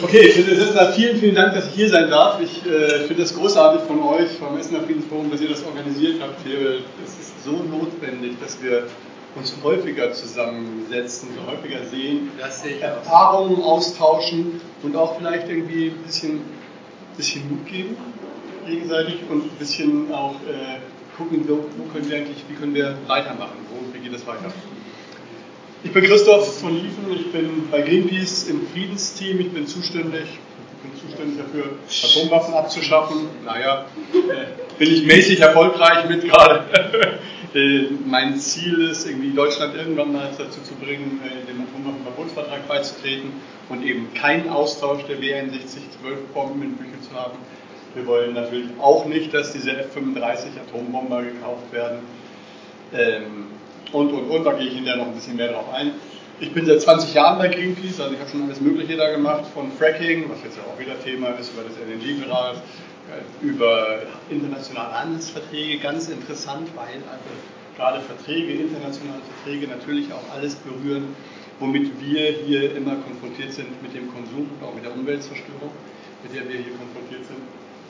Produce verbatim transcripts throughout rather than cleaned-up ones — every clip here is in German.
Okay, vielen, vielen Dank, dass ich hier sein darf. Ich äh, finde es großartig von euch, vom Essener Friedensforum, dass ihr das organisiert habt hier. Es ist so notwendig, dass wir uns häufiger zusammensetzen, so häufiger sehen, Erfahrungen austauschen und auch vielleicht irgendwie ein bisschen, bisschen Mut geben gegenseitig und ein bisschen auch äh, gucken, wo, wo können wir eigentlich, wie können wir weitermachen, wo, wie geht es weiter. Ich bin Christoph von Lieven, ich bin bei Greenpeace im Friedensteam, ich bin zuständig, ich bin zuständig dafür, Atomwaffen abzuschaffen. Naja, äh, bin ich mäßig erfolgreich mit gerade. äh, mein Ziel ist, irgendwie Deutschland irgendwann mal dazu zu bringen, äh, dem Atomwaffenverbotsvertrag beizutreten und eben keinen Austausch der W einundsechzig zwölf Bomben in Büchel zu haben. Wir wollen natürlich auch nicht, dass diese F fünfunddreißig Atombomber gekauft werden. Ähm, Und, und, und, da gehe ich hinterher noch ein bisschen mehr drauf ein. Ich bin seit zwanzig Jahren bei Greenpeace, also ich habe schon alles Mögliche da gemacht, von Fracking, was jetzt ja auch wieder Thema ist, über das L N G-Vertrag, über internationale Handelsverträge, ganz interessant, weil also gerade Verträge, internationale Verträge natürlich auch alles berühren, womit wir hier immer konfrontiert sind mit dem Konsum und auch mit der Umweltzerstörung, mit der wir hier konfrontiert sind.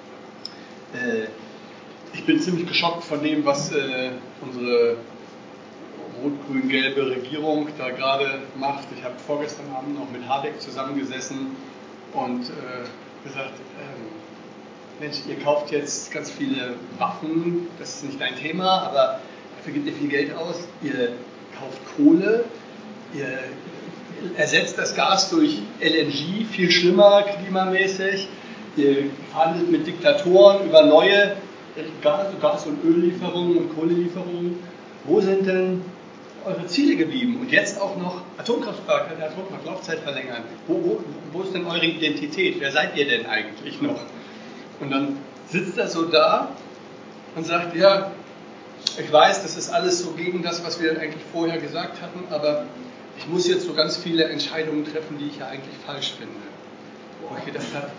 Äh, ich bin ziemlich geschockt von dem, was äh, unsere rot-grün-gelbe Regierung da gerade macht. Ich habe vorgestern Abend noch mit Habeck zusammengesessen und äh, gesagt, ähm, Mensch, ihr kauft jetzt ganz viele Waffen, das ist nicht dein Thema, aber dafür gebt ihr viel Geld aus. Ihr kauft Kohle, ihr ersetzt das Gas durch L N G, viel schlimmer klimamäßig. Ihr verhandelt mit Diktatoren über neue Gas-, Gas und Öllieferungen und Kohlelieferungen. Wo sind denn eure Ziele geblieben? Und jetzt auch noch Atomkraftwerke, der Atomkraftlaufzeit verlängern. Wo, wo, wo ist denn eure Identität? Wer seid ihr denn eigentlich noch? Und dann sitzt er so da und sagt, ja, ich weiß, das ist alles so gegen das, was wir eigentlich vorher gesagt hatten, aber ich muss jetzt so ganz viele Entscheidungen treffen, die ich ja eigentlich falsch finde. Wo ich gedacht habe,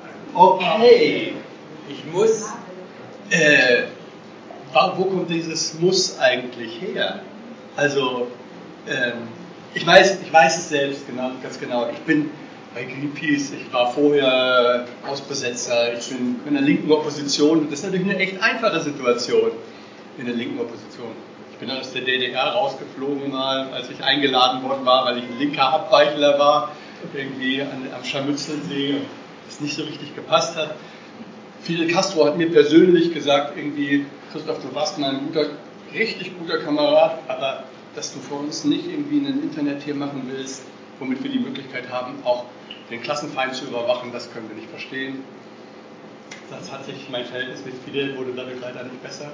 okay, ich muss, äh, wo kommt dieses Muss eigentlich her? Also, ähm, ich weiß, ich weiß es selbst genau, ganz genau. Ich bin bei Greenpeace, ich war vorher Hausbesetzer, ich bin in der linken Opposition. Das ist natürlich eine echt einfache Situation in der linken Opposition. Ich bin aus der D D R rausgeflogen mal, als ich eingeladen worden war, weil ich ein linker Abweichler war, irgendwie an, am Scharmützelsee, das nicht so richtig gepasst hat. Fidel Castro hat mir persönlich gesagt, irgendwie, Christoph, du warst mal ein guter, richtig guter Kamerad, aber dass du für uns nicht irgendwie ein Internet hier machen willst, womit wir die Möglichkeit haben, auch den Klassenfeind zu überwachen, das können wir nicht verstehen. Das hat sich, mein Verhältnis mit Fidel wurde dadurch leider nicht besser.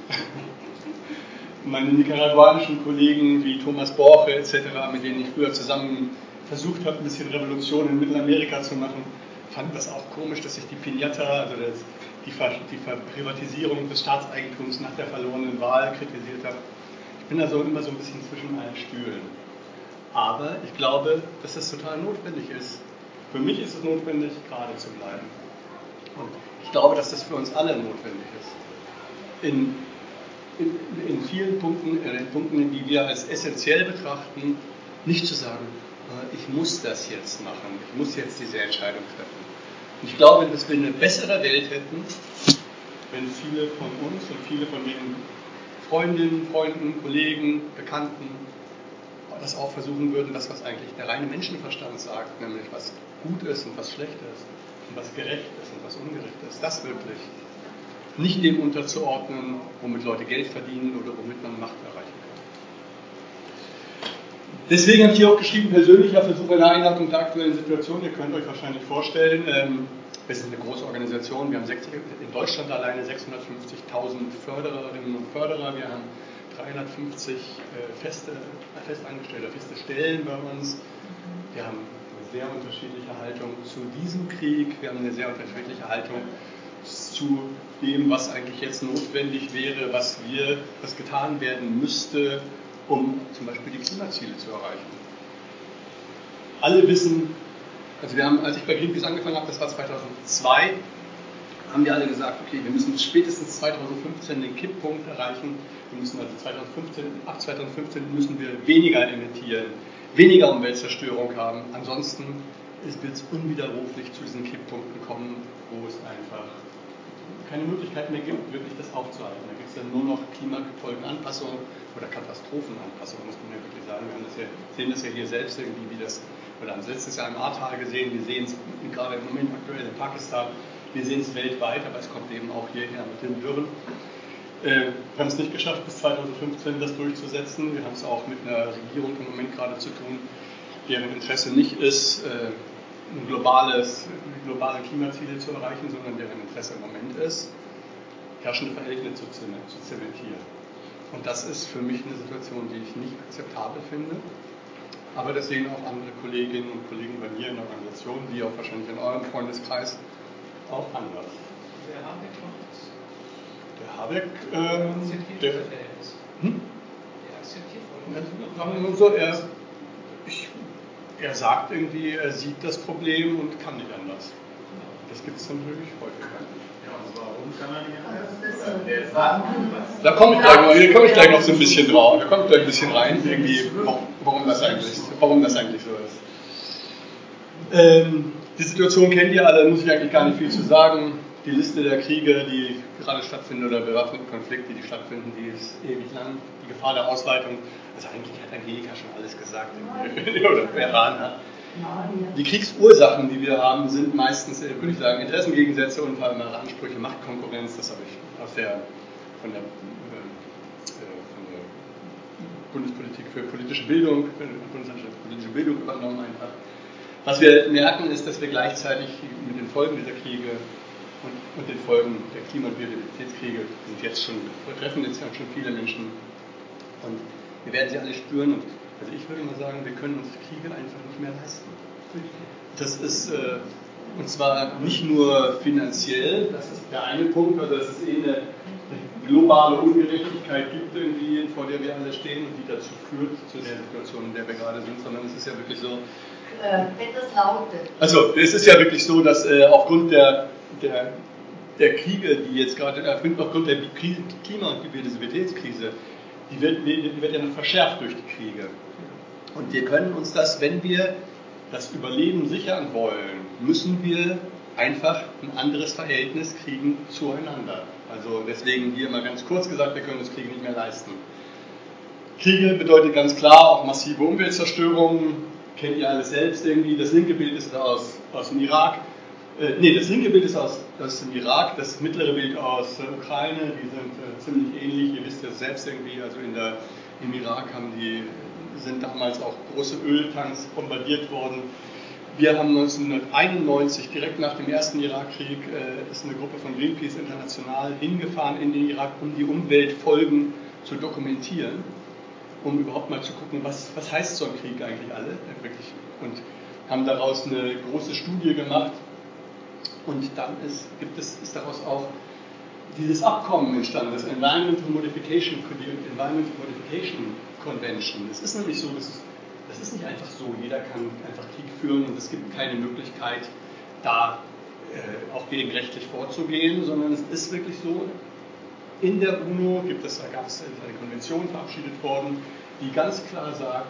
Meine nicaraguanischen Kollegen wie Thomas Borche et cetera, mit denen ich früher zusammen versucht habe, ein bisschen Revolution in Mittelamerika zu machen, fanden das auch komisch, dass ich die Piñata, also das, die, Ver, die Privatisierung des Staatseigentums nach der verlorenen Wahl kritisiert habe. Ich bin also immer so ein bisschen zwischen allen Stühlen. Aber ich glaube, dass das total notwendig ist. Für mich ist es notwendig, gerade zu bleiben. Und ich glaube, dass das für uns alle notwendig ist. In, in, in vielen Punkten, in Punkten, die wir als essentiell betrachten, nicht zu sagen, ich muss das jetzt machen, ich muss jetzt diese Entscheidung treffen. Und ich glaube, dass wir eine bessere Welt hätten, wenn viele von uns und viele von den Freundinnen, Freunden, Kollegen, Bekannten das auch versuchen würden, das, was eigentlich der reine Menschenverstand sagt, nämlich was gut ist und was schlecht ist und was gerecht ist und was ungerecht ist, das wirklich nicht dem unterzuordnen, womit Leute Geld verdienen oder womit man Macht erreichen kann. Deswegen habe ich hier auch geschrieben, persönlicher Versuch einer Einordnung der aktuellen Situation. Ihr könnt euch wahrscheinlich vorstellen, ähm, wir sind eine große Organisation, wir haben sechzig, in Deutschland alleine sechshundertfünfzigtausend Fördererinnen und Förderer, wir haben dreihundertfünfzig äh, feste, äh, festangestellte, feste Stellen bei uns. Wir haben eine sehr unterschiedliche Haltung zu diesem Krieg, wir haben eine sehr unterschiedliche Haltung zu dem, was eigentlich jetzt notwendig wäre, was wir, was getan werden müsste, um zum Beispiel die Klimaziele zu erreichen. Alle wissen, also wir haben, als ich bei Greenpeace angefangen habe, das war zweitausendzwei, haben wir alle gesagt, okay, wir müssen spätestens zweitausendfünfzehn den Kipppunkt erreichen. Wir müssen also zweitausendfünfzehn, ab zweitausendfünfzehn müssen wir weniger emittieren, weniger Umweltzerstörung haben. Ansonsten es wird unwiderruflich zu diesen Kipppunkten kommen, wo es einfach keine Möglichkeit mehr gibt, wirklich das aufzuhalten. Da gibt es dann nur noch Klimafolgenanpassungen oder Katastrophenanpassungen, muss man ja wirklich sagen. Wir haben das ja, sehen das ja hier selbst irgendwie, wie das, oder haben es letztes Jahr im Ahrtal gesehen, wir sehen es gerade im Moment aktuell in Pakistan, wir sehen es weltweit, aber es kommt eben auch hierher mit den Dürren. Äh, wir haben es nicht geschafft, bis zweitausendfünfzehn das durchzusetzen. Wir haben es auch mit einer Regierung im Moment gerade zu tun, deren Interesse nicht ist, äh, ein globales, globale Klimaziele zu erreichen, sondern deren Interesse im Moment ist, herrschende Verhältnisse zu zementieren. Und das ist für mich eine Situation, die ich nicht akzeptabel finde. Aber das sehen auch andere Kolleginnen und Kollegen bei mir in der Organisation, wie auch wahrscheinlich in eurem Freundeskreis, auch anders. Der Habeck macht das. Der Habeck, ähm, der, hm? der akzeptiert wohl. Sagen wir mal so, er, ich, er sagt irgendwie, er sieht das Problem und kann nicht anders. Das gibt es natürlich häufiger. Ja, und warum kann er nicht anders? Da komme ich gleich, da komme ich gleich noch so ein bisschen drauf. Da komme ich gleich ein bisschen rein, irgendwie, warum das eigentlich, warum das eigentlich so ist. Ähm, die Situation kennt ihr alle, muss ich eigentlich gar nicht viel zu sagen. Die Liste der Kriege, die gerade stattfinden, oder bewaffneten Konflikte, die stattfinden, die ist ewig lang. Die Gefahr der Ausweitung, also eigentlich hat Angelika schon alles gesagt, oder Beran hat. Die Kriegsursachen, die wir haben, sind meistens, würde ich sagen, Interessengegensätze und vor allem Ansprüche, Machtkonkurrenz. Das habe ich aus der, von, der, äh, von der Bundespolitik für politische Bildung, Bundesanstalt für politische Bildung übernommen einfach. Was wir merken, ist, dass wir gleichzeitig mit den Folgen dieser Kriege und, und den Folgen der Klima- und Biodiversitätskriege sind jetzt schon, betreffen jetzt schon viele Menschen und wir werden sie alle spüren. Und also ich würde mal sagen, wir können uns Kriege einfach nicht mehr leisten. Das ist, äh, und zwar nicht nur finanziell, das ist der eine Punkt, also dass es eh eine, eine globale Ungerechtigkeit gibt, irgendwie, vor der wir alle stehen und die dazu führt, zu der Situation, in der wir gerade sind, sondern es ist ja wirklich so. Äh, bitte laute. Also, es ist ja wirklich so, dass äh, aufgrund der, der, der Kriege, die jetzt gerade, äh, aufgrund der Klima- und Biodiversitätskrise, die wird, die wird ja noch verschärft durch die Kriege. Und wir können uns das, wenn wir das Überleben sichern wollen, müssen wir einfach ein anderes Verhältnis kriegen zueinander. Also deswegen hier mal ganz kurz gesagt, wir können uns Kriege nicht mehr leisten. Kriege bedeutet ganz klar auch massive Umweltzerstörung, kennt ihr alles selbst irgendwie. Das linke Bild ist aus, aus dem Irak. Äh, nee, das linke Bild ist aus, aus dem Irak, das mittlere Bild aus der Ukraine, die sind äh, ziemlich ähnlich, ihr wisst ja selbst irgendwie, also in der, im Irak haben die, sind damals auch große Öltanks bombardiert worden. Wir haben neunzehnhunderteinundneunzig, direkt nach dem ersten Irakkrieg, äh, ist eine Gruppe von Greenpeace International hingefahren in den Irak, um die Umweltfolgen zu dokumentieren, um überhaupt mal zu gucken, was, was heißt so ein Krieg eigentlich alle, äh, wirklich, und haben daraus eine große Studie gemacht. Und dann ist, gibt es, ist daraus auch dieses Abkommen entstanden, das Environmental Modification, die Environmental Modification Convention. Es ist nämlich so, das ist, das ist nicht einfach so, jeder kann einfach Krieg führen und es gibt keine Möglichkeit, da äh, auch gegen rechtlich vorzugehen, sondern es ist wirklich so, in der UNO gibt es, da gab es eine Konvention verabschiedet worden, die ganz klar sagt,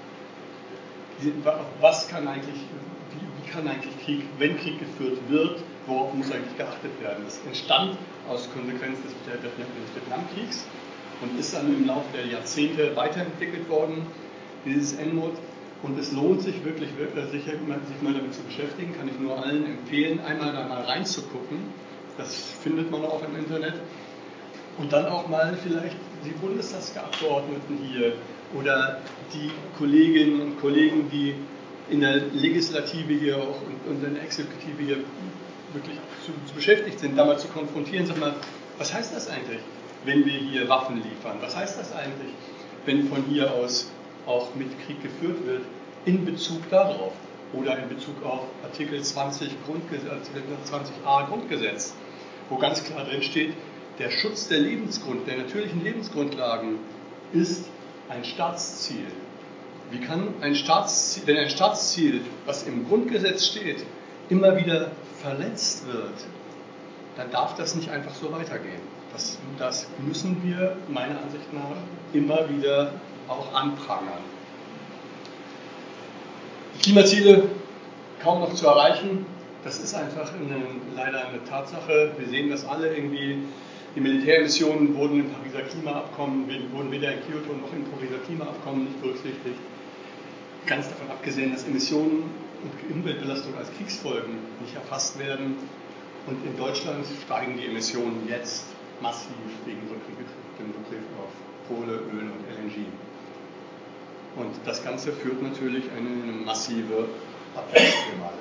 was kann eigentlich, wie, wie kann eigentlich Krieg, wenn Krieg geführt wird, worauf muss eigentlich geachtet werden. Das entstand aus Konsequenz des Vietnamkriegs und ist dann im Laufe der Jahrzehnte weiterentwickelt worden, dieses N M O D. Und es lohnt sich wirklich, sich, sich mal damit zu beschäftigen, kann ich nur allen empfehlen, einmal da mal reinzugucken. Das findet man auch im Internet. Und dann auch mal vielleicht die Bundestagsabgeordneten hier oder die Kolleginnen und Kollegen, die in der Legislative hier auch und, und in der Exekutive hier wirklich zu, zu beschäftigt sind, da mal zu konfrontieren, sag mal, was heißt das eigentlich, wenn wir hier Waffen liefern? Was heißt das eigentlich, wenn von hier aus auch mit Krieg geführt wird, in Bezug darauf oder in Bezug auf Artikel zwanzig, Grundgesetz, Artikel zwanzig a Grundgesetz, wo ganz klar drin steht, der Schutz der Lebensgrund, der natürlichen Lebensgrundlagen ist ein Staatsziel. Wie kann ein Staatsziel, wenn ein Staatsziel, was im Grundgesetz steht, immer wieder verletzt wird, dann darf das nicht einfach so weitergehen. Das, das müssen wir meiner Ansicht nach immer wieder auch anprangern. Die Klimaziele kaum noch zu erreichen. Das ist einfach eine, leider eine Tatsache. Wir sehen das alle irgendwie. Die Militäremissionen wurden im Pariser Klimaabkommen, wurden weder in Kyoto noch im Pariser Klimaabkommen nicht berücksichtigt. Ganz davon abgesehen, dass Emissionen und Umweltbelastung als Kriegsfolgen nicht erfasst werden. Und in Deutschland steigen die Emissionen jetzt massiv wegen dem Rückgriff auf Kohle, Öl und L N G. Und das Ganze führt natürlich eine massive Abwärtsspirale.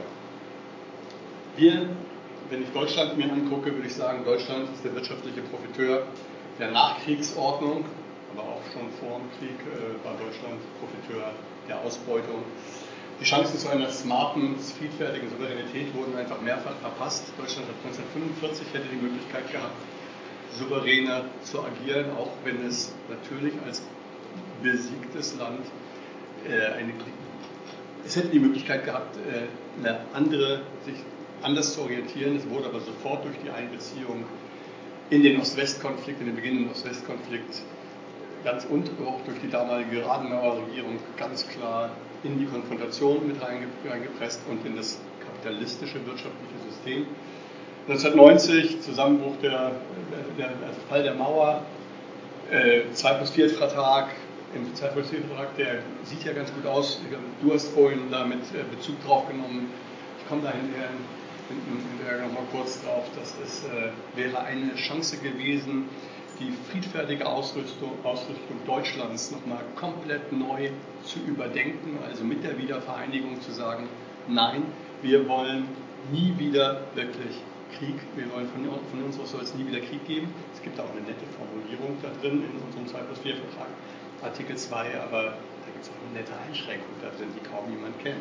Wir, wenn ich Deutschland mir angucke, würde ich sagen, Deutschland ist der wirtschaftliche Profiteur der Nachkriegsordnung, aber auch schon vor dem Krieg äh, war Deutschland Profiteur der Ausbeutung. Die Chancen zu einer smarten, friedfertigen Souveränität wurden einfach mehrfach verpasst. Deutschland hat neunzehnhundertfünfundvierzig hätte die Möglichkeit gehabt, souveräner zu agieren, auch wenn es natürlich als besiegtes Land äh, eine, es hätte die Möglichkeit gehabt, äh, eine andere, sich anders zu orientieren. Es wurde aber sofort durch die Einbeziehung in den Ost-West-Konflikt, in den beginnenden Ost-West-Konflikt, ganz und auch durch die damalige Adenauer-Regierung ganz klar in die Konfrontation mit reingepresst und in das kapitalistische wirtschaftliche System. neunzehnhundertneunzig, Zusammenbruch der, der, der Fall der Mauer, äh, zwei plus vier Vertrag, im zwei plus vier Vertrag, der sieht ja ganz gut aus. Du hast vorhin damit Bezug drauf genommen. Ich komme da hinterher, hinterher nochmal kurz drauf. Das ist, äh, wäre eine Chance gewesen, die friedfertige Ausrüstung, Ausrüstung Deutschlands nochmal komplett neu zu überdenken, also mit der Wiedervereinigung zu sagen, nein, wir wollen nie wieder wirklich Krieg, wir wollen von, von uns aus soll es nie wieder Krieg geben. Es gibt auch eine nette Formulierung da drin in unserem zwei plus vier Vertrag, Artikel zwei, aber da gibt es auch eine nette Einschränkung da drin, die kaum jemand kennt.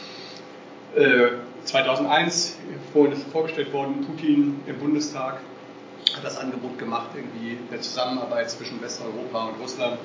Äh, zweitausendeins, vorhin ist vorgestellt worden, Putin im Bundestag hat das Angebot gemacht, irgendwie der Zusammenarbeit zwischen Westeuropa und Russland.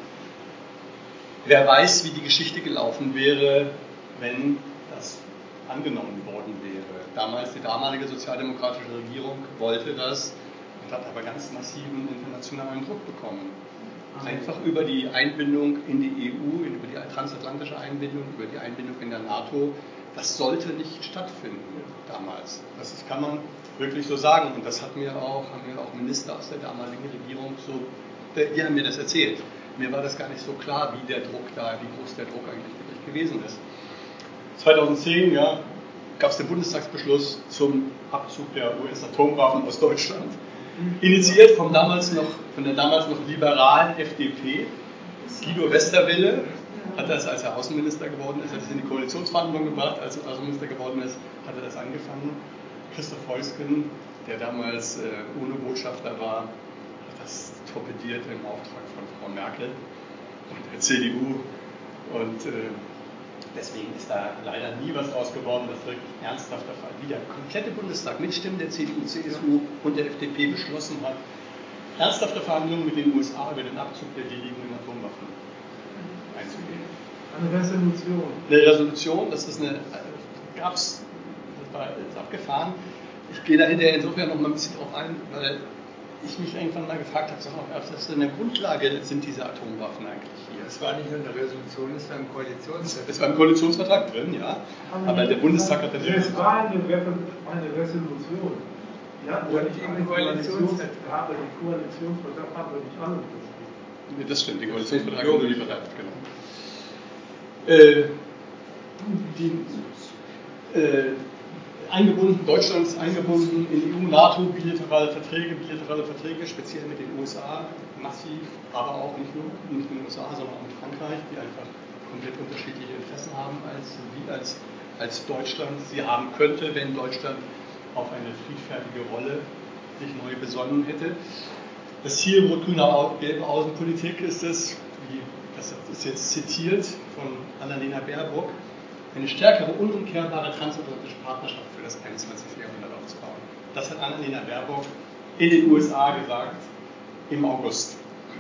Wer weiß, wie die Geschichte gelaufen wäre, wenn das angenommen worden wäre. Damals, die damalige sozialdemokratische Regierung wollte das und hat aber ganz massiven internationalen Druck bekommen. Einfach über die Einbindung in die E U, über die transatlantische Einbindung, über die Einbindung in der NATO. Das sollte nicht stattfinden damals. Das ist, kann man wirklich so sagen. Und das hat mir auch, haben mir auch Minister aus der damaligen Regierung so, die haben mir das erzählt. Mir war das gar nicht so klar, wie der Druck da, wie groß der Druck eigentlich wirklich gewesen ist. zweitausendzehn, ja, gab es den Bundestagsbeschluss zum Abzug der U S-Atomwaffen aus Deutschland. Initiiert vom damals noch, von der damals noch liberalen F D P. Guido Westerwelle hat das, als er Außenminister geworden ist, hat es in die Koalitionsverhandlungen gebracht. Als er Außenminister geworden ist, hat er das angefangen. Christoph Heusgen, der damals äh, UNO-Botschafter war, hat das torpediert im Auftrag von Frau Merkel und der C D U. Und äh, deswegen ist da leider nie was draus geworden, was wirklich ernsthaft der Fall, wie der komplette Bundestag mit Stimmen der C D U, C S U und der F D P beschlossen hat, ernsthafte Verhandlungen mit den U S A über den Abzug der billigen Atomwaffen einzugehen. Eine Resolution. Eine Resolution, das ist eine, gab es, das war ist abgefahren. Ich gehe da hinterher insofern noch mal ein bisschen drauf ein, weil ich mich irgendwann mal gefragt habe, was ist denn eine Grundlage sind diese Atomwaffen eigentlich hier? Es war nicht nur eine Resolution, es war im Koalitionsvertrag. Es war im Koalitionsvertrag drin, ja. Aber, Aber der Bundestag hat das ja. Es war eine, eine Resolution. Die hatten ja nicht einen Koalitionsvertrag, aber den Koalitionsvertrag haben wir nicht alle unterschrieben. Nee, das stimmt, den Koalitionsvertrag haben wir nicht verteidigt, genau. Äh, die, äh, eingebunden, Deutschland ist eingebunden in E U, NATO, bilaterale Verträge, bilaterale Verträge, speziell mit den U S A, massiv, aber auch nicht nur nicht mit den U S A, sondern auch mit Frankreich, die einfach komplett unterschiedliche Interessen haben als wie als, als Deutschland sie haben könnte, wenn Deutschland auf eine friedfertige Rolle sich neu besonnen hätte. Das Ziel rot-grüner gelbe Außenpolitik ist es, wie, das ist jetzt zitiert von Annalena Baerbock, eine stärkere, unumkehrbare transatlantische Partnerschaft für das einundzwanzigste Jahrhundert aufzubauen. Das hat Annalena Baerbock in den U S A gesagt im August.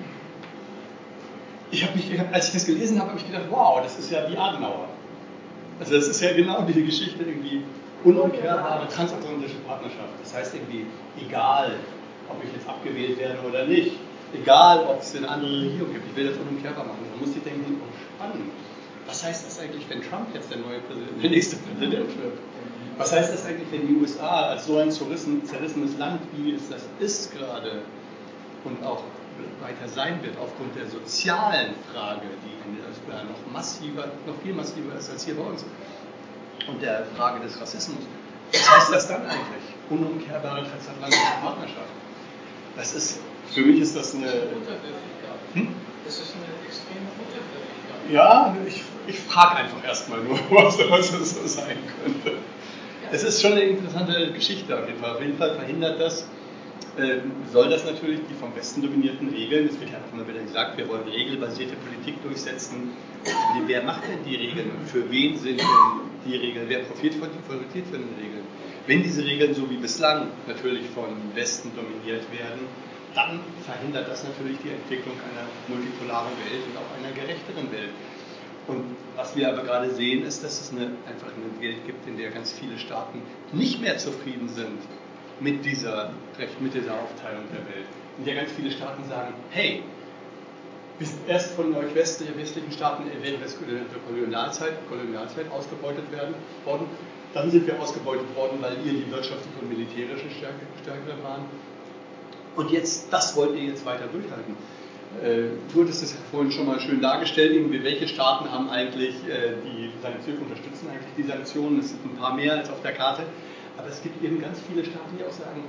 Ich habe mich, als ich das gelesen habe, habe ich gedacht, wow, das ist ja wie Adenauer. Also das ist ja genau diese Geschichte irgendwie unumkehrbare transatlantische Partnerschaft. Das heißt irgendwie, egal, ob ich jetzt abgewählt werde oder nicht, egal, ob es eine andere Regierung gibt, ich will das unumkehrbar machen. Man muss die Denken entspannen. Was heißt das eigentlich, wenn Trump jetzt der neue Präsident, der nächste Präsident wird? Was heißt das eigentlich, wenn die U S A als so ein zerrissen, zerrissenes Land, wie es das ist gerade und auch weiter sein wird, aufgrund der sozialen Frage, die in den U S A noch massiver, noch viel massiver ist als hier bei uns, und der Frage des Rassismus. Was heißt das dann eigentlich? Unumkehrbare transatlantische Partnerschaft. Das ist, für mich ist das eine... Hm? Das ist eine extreme Unterwürfigkeit. Ja, ich, ich frage einfach erstmal nur, was das so sein könnte. Es ist schon eine interessante Geschichte auf jeden Fall. Auf jeden Fall verhindert das, äh, soll das natürlich die vom Westen dominierten Regeln, es wird ja auch immer wieder gesagt, wir wollen regelbasierte Politik durchsetzen. Wer macht denn die Regeln? Für wen sind denn die Regeln? Wer profitiert von, profitiert von den Regeln? Wenn diese Regeln so wie bislang natürlich vom Westen dominiert werden, dann verhindert das natürlich die Entwicklung einer multipolaren Welt und auch einer gerechteren Welt. Und was wir aber gerade sehen, ist, dass es eine, einfach eine Welt gibt, in der ganz viele Staaten nicht mehr zufrieden sind mit dieser, mit dieser Aufteilung der Welt. In der ganz viele Staaten sagen, hey, wir sind erst von euch westlichen, westlichen Staaten während der Kolonialzeit, Kolonialzeit ausgebeutet werden, worden. Dann sind wir ausgebeutet worden, weil ihr die wirtschaftlich und militärische Stärke, stärker waren. Und jetzt, das wollt ihr jetzt weiter durchhalten. Äh, du hattest es vorhin schon mal schön dargestellt, irgendwie, welche Staaten haben eigentlich äh, die Sanktionen, unterstützen eigentlich die Sanktionen. Es sind ein paar mehr als auf der Karte. Aber es gibt eben ganz viele Staaten, die auch sagen,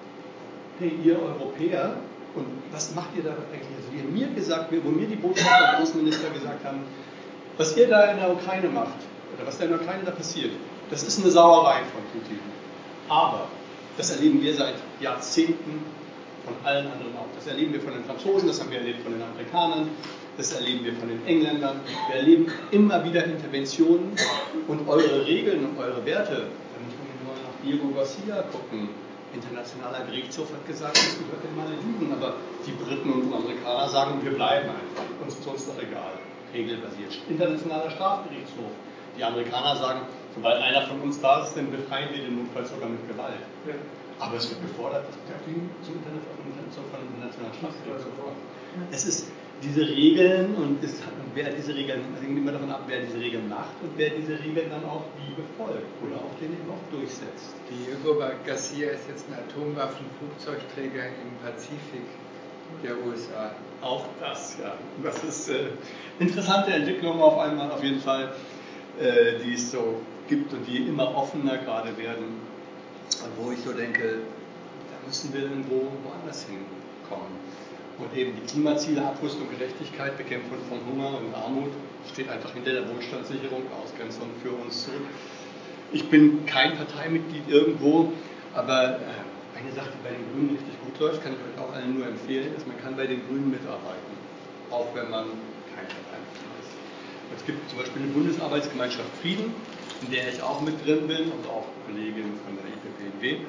hey, ihr Europäer, und was macht ihr da eigentlich? Also, wie mir gesagt, wo mir die Botschafter und Außenminister gesagt haben, was ihr da in der Ukraine macht, oder was da in der Ukraine da passiert, das ist eine Sauerei von Putin. Aber das erleben wir seit Jahrzehnten von allen anderen auch. Das erleben wir von den Franzosen, das haben wir erlebt von den Amerikanern, das erleben wir von den Engländern. Wir erleben immer wieder Interventionen und eure Regeln und eure Werte. Da muss man nur nach Diego Garcia gucken. Internationaler Gerichtshof hat gesagt, das gehört den Malediven, aber die Briten und die Amerikaner sagen, wir bleiben einfach. Uns ist uns doch egal. Regelbasiert. Internationaler Strafgerichtshof. Die Amerikaner sagen, sobald einer von uns da ist, dann befreien wir den notfalls sogar mit Gewalt. Ja. Aber es wird gefordert, dass die zum internationalen Strafgerichtshof kommen. Es ist diese Regeln und es, wer diese Regeln, also hängt immer davon ab, wer diese Regeln macht und wer diese Regeln dann auch wie befolgt oder auch den eben auch durchsetzt. Diego Garcia ist jetzt ein Atomwaffenflugzeugträger im Pazifik der U S A. Auch das, ja. Das ist äh, interessante Entwicklung auf einmal auf jeden Fall, äh, die es so gibt und die immer offener gerade werden. Wo ich so denke, da müssen wir irgendwo woanders hinkommen. Und eben die Klimaziele, Abrüstung, Gerechtigkeit, Bekämpfung von Hunger und Armut steht einfach hinter der Wohlstandssicherung, Ausgrenzung für uns zurück. Ich bin kein Parteimitglied irgendwo, aber eine Sache, die bei den Grünen richtig gut läuft, kann ich euch auch allen nur empfehlen, ist, man kann bei den Grünen mitarbeiten, auch wenn man kein Parteimitglied ist. Es gibt zum Beispiel eine Bundesarbeitsgemeinschaft Frieden, in der ich auch mit drin bin und auch Kolleginnen von der I P P N W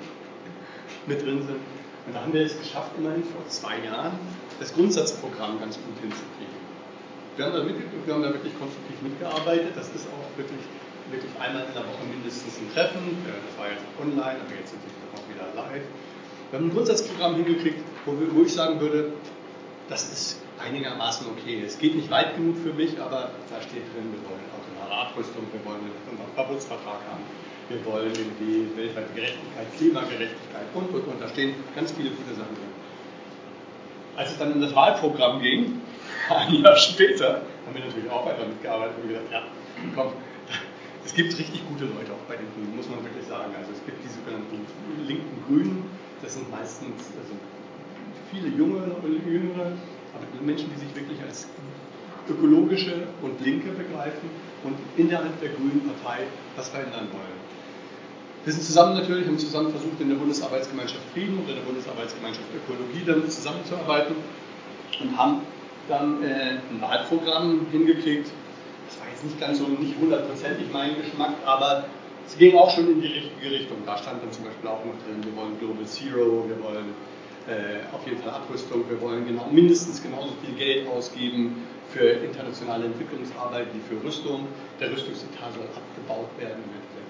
mit drin sind. Und da haben wir es geschafft, immerhin vor zwei Jahren das Grundsatzprogramm ganz gut hinzukriegen. Wir haben da wirklich, wir haben da wirklich konstruktiv mitgearbeitet. Das ist auch wirklich, wirklich einmal in der Woche mindestens ein Treffen. Das war jetzt online, aber jetzt sind wir auch wieder live. Wir haben ein Grundsatzprogramm hingekriegt, wo, wir, wo ich sagen würde, das ist einigermaßen okay. Es geht nicht weit genug für mich, aber da steht drin, wir wollen atomare Abrüstung, wir wollen einen Verbotsvertrag haben. Wir wollen irgendwie weltweite Gerechtigkeit, Klimagerechtigkeit und, und, und. Da stehen ganz viele gute Sachen drin. Als es dann um das Wahlprogramm ging, ein Jahr später, haben wir natürlich auch weiter mitgearbeitet und gesagt, ja, komm, es gibt richtig gute Leute auch bei den Grünen, muss man wirklich sagen. Also es gibt die sogenannten linken Grünen, das sind meistens also viele junge, jüngere, aber Menschen, die sich wirklich als ökologische und Linke begreifen und innerhalb der Grünen Partei was verändern wollen. Wir sind zusammen natürlich, haben zusammen versucht, in der Bundesarbeitsgemeinschaft Frieden und in der Bundesarbeitsgemeinschaft Ökologie dann zusammenzuarbeiten und haben dann äh, ein Wahlprogramm hingekriegt. Das war jetzt nicht ganz so, nicht hundertprozentig mein Geschmack, aber es ging auch schon in die richtige Richtung. Da stand dann zum Beispiel auch noch drin, wir wollen Global Zero, wir wollen äh, auf jeden Fall Abrüstung, wir wollen genau, mindestens genauso viel Geld ausgeben für internationale Entwicklungsarbeit wie für Rüstung. Der Rüstungsetat soll abgebaut werden.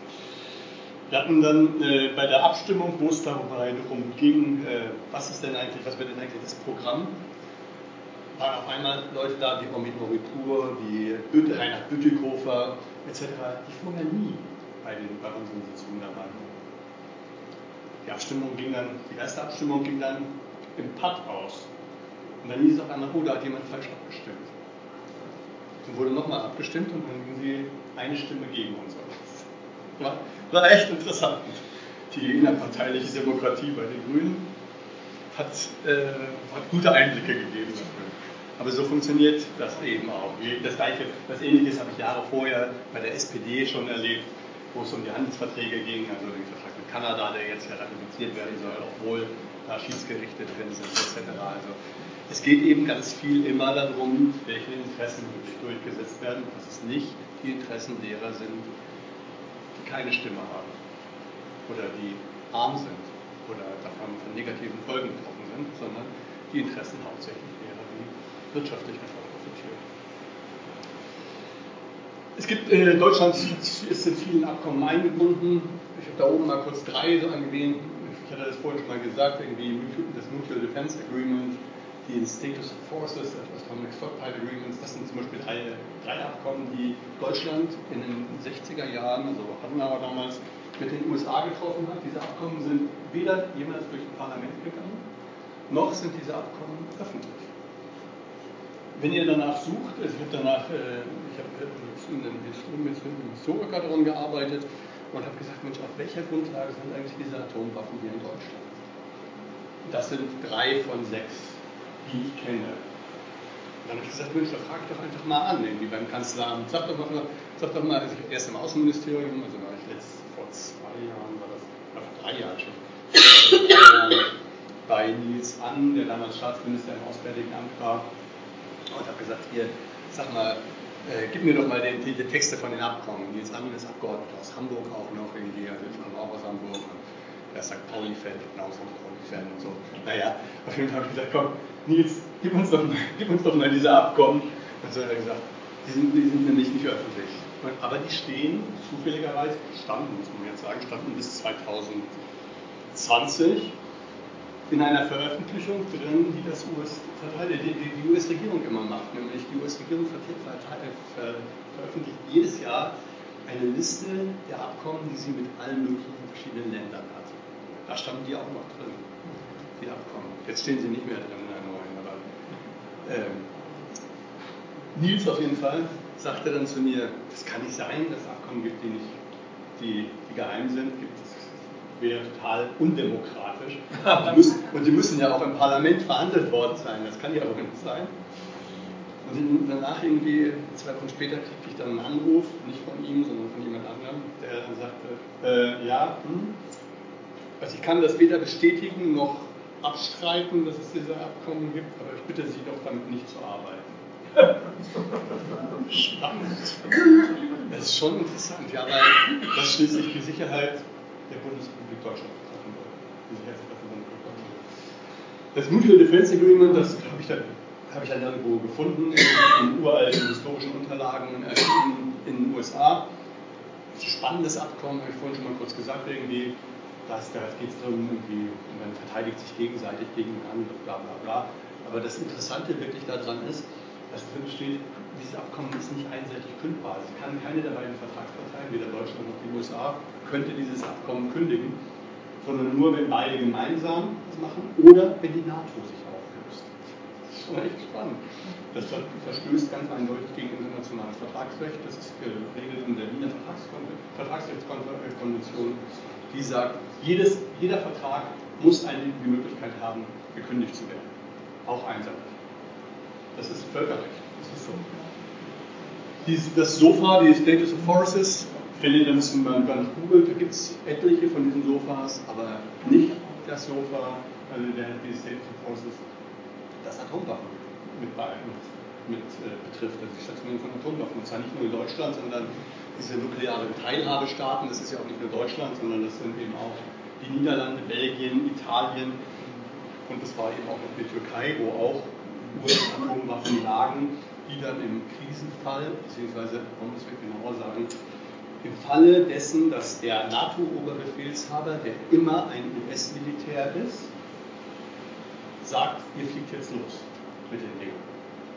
Wir hatten dann äh, bei der Abstimmung, wo es dabei darum ging, äh, was ist denn eigentlich, was wird denn eigentlich das Programm, waren auf einmal Leute da wie Omid Noripur, wie Büt- Reinhard Bütikofer et cetera, die vorher nie bei, den, bei unseren Sitzungen dabei waren. Die Abstimmung ging dann, die erste Abstimmung ging dann im Patt aus. Und dann hieß es auf einmal, oh, da hat jemand falsch abgestimmt. Dann wurde nochmal abgestimmt und dann ging sie eine Stimme gegen uns aus. War, war echt interessant. Die innerparteiliche Demokratie bei den Grünen hat, äh, hat gute Einblicke gegeben dafür. Aber so funktioniert das eben auch. Das Gleiche, was Ähnliches habe ich Jahre vorher bei der S P D schon erlebt, wo es um die Handelsverträge ging, also den Vertrag mit Kanada, der jetzt ja ratifiziert werden soll, obwohl da Schiedsgerichte drin sind, et cetera. Also es geht eben ganz viel immer darum, welche Interessen wirklich durchgesetzt werden, dass es nicht die Interessen derer sind, die keine Stimme haben oder die arm sind oder davon von negativen Folgen betroffen sind, sondern die Interessen hauptsächlich derer, die wirtschaftlich davon profitieren. Es gibt, äh, Deutschland ist in vielen Abkommen eingebunden. Ich habe da oben mal kurz drei so angewähnt. Ich hatte das vorhin schon mal gesagt, irgendwie das Mutual Defense Agreement, die Status of Forces, das Atomic Stockpile Agreements, das sind zum Beispiel drei, drei Abkommen, die Deutschland in den sechziger Jahren, also Adenauer damals, mit den U S A getroffen hat. Diese Abkommen sind weder jemals durch ein Parlament gegangen, noch sind diese Abkommen öffentlich. Wenn ihr danach sucht, also ich habe danach, äh, ich habe mit einem Historiker daran gearbeitet und habe gesagt, Mensch, auf welcher Grundlage sind eigentlich diese Atomwaffen hier in Deutschland? Das sind drei von sechs, die ich kenne. Und dann habe ich gesagt, Mensch, da frage ich doch einfach mal an, irgendwie beim Kanzleramt. Sag doch mal, sag doch mal, also ich erst im Außenministerium, also war ich letzt, vor zwei Jahren, war das, ja, vor drei Jahren schon, vor drei Jahren bei Nils Ann, der damals Staatsminister im Auswärtigen Amt war, und habe gesagt, hier, sag mal, äh, gib mir doch mal den, die, die Texte von den Abkommen. Nils Ann ist Abgeordneter aus Hamburg auch noch irgendwie, also ich komme auch aus Hamburg. Und er ist Sankt Pauli-Fan, ich bin auch Sankt Pauli-Fan und so. Naja, auf jeden Fall habe ich gesagt, komm, Nils, gib uns doch mal, gib uns doch mal diese Abkommen. Und so hat er gesagt, die sind, die sind nämlich nicht öffentlich. Aber die stehen zufälligerweise, standen, muss man jetzt sagen, standen bis zwanzig zwanzig in einer Veröffentlichung drin, die das U S, die, die, die U S-Regierung immer macht. Nämlich die U S-Regierung ver, ver, veröffentlicht jedes Jahr eine Liste der Abkommen, die sie mit allen möglichen verschiedenen Ländern hat. Da standen die auch noch drin, die Abkommen. Jetzt stehen sie nicht mehr drin in der neuen, aber ähm, Nils auf jeden Fall sagte dann zu mir, es kann nicht sein, dass es Abkommen gibt, die, nicht, die, die geheim sind, gibt es. Wäre total undemokratisch. Die müssen, und die müssen ja auch im Parlament verhandelt worden sein, das kann ja auch nicht sein. Und danach irgendwie, zwei Wochen später, kriegte ich dann einen Anruf, nicht von ihm, sondern von jemand anderem, der dann sagte, äh, ja, hm, also ich kann das weder bestätigen noch abstreiten, dass es diese Abkommen gibt, aber ich bitte Sie doch damit nicht zu arbeiten. Spannend. Das ist schon interessant, ja, weil das schließlich die Sicherheit der Bundesrepublik Deutschland betreffen würde. Die Sicherheitskräfte der Bundesrepublik Deutschland. Das Mutual Defense Agreement, das habe ich dann, habe ich dann irgendwo gefunden, in uralten historischen Unterlagen erschienen in den U S A. Das ist ein spannendes Abkommen, habe ich vorhin schon mal kurz gesagt, irgendwie. Da geht es darum, irgendwie, man verteidigt sich gegenseitig gegeneinander, bla bla bla. Aber das Interessante wirklich daran ist, dass drin steht, dieses Abkommen ist nicht einseitig kündbar. Es kann keine der beiden Vertragsparteien, weder Deutschland noch die U S A, könnte dieses Abkommen kündigen, sondern nur, wenn beide gemeinsam das machen oder wenn die NATO sich auflöst. Das ist schon echt spannend. Das verstößt ganz eindeutig gegen internationales Vertragsrecht. Das ist geregelt in der Wiener Vertragsrechtskonvention, die sagt, jedes, jeder Vertrag muss eine, die Möglichkeit haben, gekündigt zu werden. Auch einseitig. Das ist Völkerrecht. Das ist so. Dies, das SOFA, die Status of Forces, wenn ihr das mal googelt, da gibt es etliche von diesen Sofas, aber nicht das SOFA, also der, die Status of Forces, das Atomwaffen mit, mit, mit äh, betrifft, also die Stationierung von Atomwaffen. Und zwar nicht nur in Deutschland, sondern diese nuklearen Teilhabestaaten, das ist ja auch nicht nur Deutschland, sondern das sind eben auch die Niederlande, Belgien, Italien und das war eben auch noch die Türkei, wo auch U S-Atomwaffen lagen, die dann im Krisenfall, beziehungsweise, man muss genauer sagen, im Falle dessen, dass der NATO-Oberbefehlshaber, der immer ein U S-Militär ist, sagt, ihr fliegt jetzt los mit den Dingen.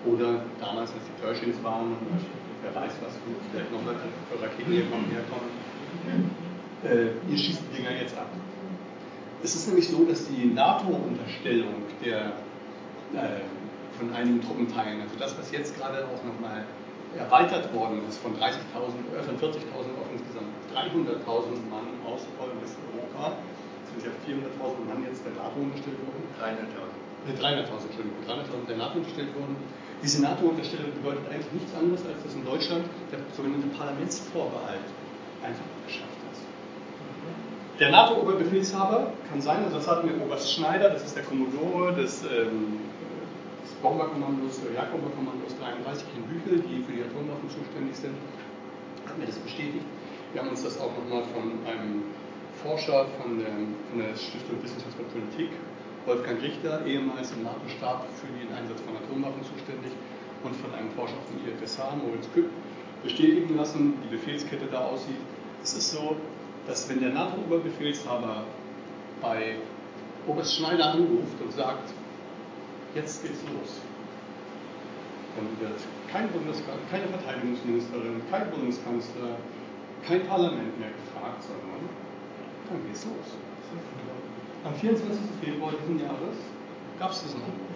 Oder damals, als die Pershings waren, und wer weiß, was vielleicht noch mal für Raketen hier kommen, herkommen. Äh, ihr schießt die Dinger jetzt ab. Es ist nämlich so, dass die NATO-Unterstellung der, äh, von einigen Truppenteilen, also das, was jetzt gerade auch nochmal erweitert worden ist, von dreißigtausend, äh, von vierzigtausend auf insgesamt dreihunderttausend Mann aus Westeuropa, sind ja vierhunderttausend Mann jetzt der NATO unterstellt worden. dreihunderttausend. dreihunderttausend, Entschuldigung, dreihunderttausend der NATO unterstellt worden. Diese NATO-Unterstellung bedeutet eigentlich nichts anderes, als dass in Deutschland der sogenannte Parlamentsvorbehalt einfach abgeschafft ist. Der NATO-Oberbefehlshaber kann sein, also das hatten wir Oberst Schneider, das ist der Kommodore des, ähm, des Bomberkommandos, äh, Jagdbomberkommandos dreiunddreißig in Büchel, die für die Atomwaffen zuständig sind, hat mir das bestätigt. Wir haben uns das auch nochmal von einem Forscher von der, von der Stiftung Wissenschaft und Politik, Wolfgang Richter, ehemals im NATO-Stab für den Einsatz von Atomwaffen zuständig, und von einem Forscher vom I F S H, Moritz Küpp, bestätigen lassen, wie die Befehlskette da aussieht. Es ist so, dass wenn der NATO-Oberbefehlshaber bei Oberst Schneider anruft und sagt, jetzt geht's los, dann wird kein Bundeskanzler, keine Verteidigungsministerin, kein Bundeskanzler, kein Parlament mehr gefragt, sondern dann geht's los. Am vierundzwanzigsten Februar diesen Jahres gab es diesen Anruf.